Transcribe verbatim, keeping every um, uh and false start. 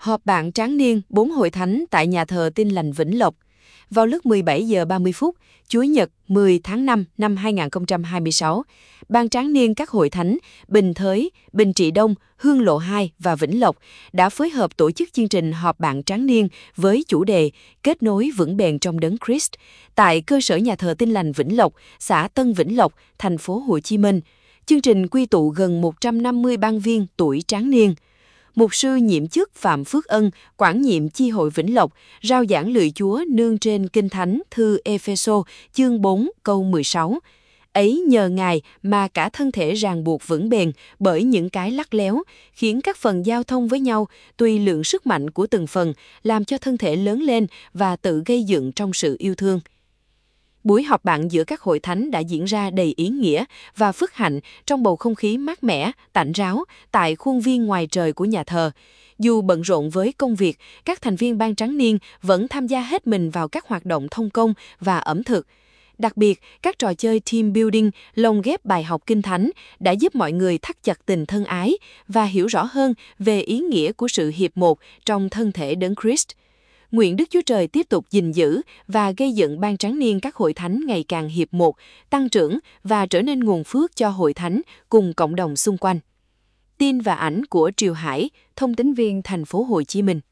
Họp bạn tráng niên bốn hội thánh tại nhà thờ Tin Lành Vĩnh Lộc. Vào lúc mười bảy giờ ba mươi phút, Chủ nhật mười tháng năm năm hai nghìn không trăm hai mươi sáu, ban tráng niên các hội thánh Bình Thới, Bình Trị Đông, Hương Lộ hai và Vĩnh Lộc đã phối hợp tổ chức chương trình họp bạn tráng niên với chủ đề Kết nối vững bền trong Đấng Christ tại cơ sở nhà thờ Tin Lành Vĩnh Lộc, xã Tân Vĩnh Lộc, thành phố Hồ Chí Minh. Chương trình quy tụ gần một trăm năm mươi ban viên tuổi tráng niên. Mục sư nhiệm chức Phạm Phước Ân, quản nhiệm chi hội Vĩnh Lộc, rao giảng lời Chúa nương trên Kinh Thánh thư Ê-phê-sô chương bốn câu mười sáu. Ấy nhờ Ngài mà cả thân thể ràng buộc vững bền bởi những cái lắt léo, khiến các phần giao thông với nhau tùy lượng sức mạnh của từng phần, làm cho thân thể lớn lên và tự gây dựng trong sự yêu thương. Buổi họp bạn giữa các hội thánh đã diễn ra đầy ý nghĩa và phước hạnh trong bầu không khí mát mẻ, tạnh ráo tại khuôn viên ngoài trời của nhà thờ. Dù bận rộn với công việc, các thành viên ban tráng niên vẫn tham gia hết mình vào các hoạt động thông công và ẩm thực. Đặc biệt, các trò chơi team building lồng ghép bài học Kinh Thánh đã giúp mọi người thắt chặt tình thân ái và hiểu rõ hơn về ý nghĩa của sự hiệp một trong thân thể Đấng Christ. Nguyện Đức Chúa Trời tiếp tục gìn giữ và gây dựng ban tráng niên các hội thánh ngày càng hiệp một, tăng trưởng và trở nên nguồn phước cho hội thánh cùng cộng đồng xung quanh. Tin và ảnh của Triều Hải, thông tín viên thành phố Hồ Chí Minh.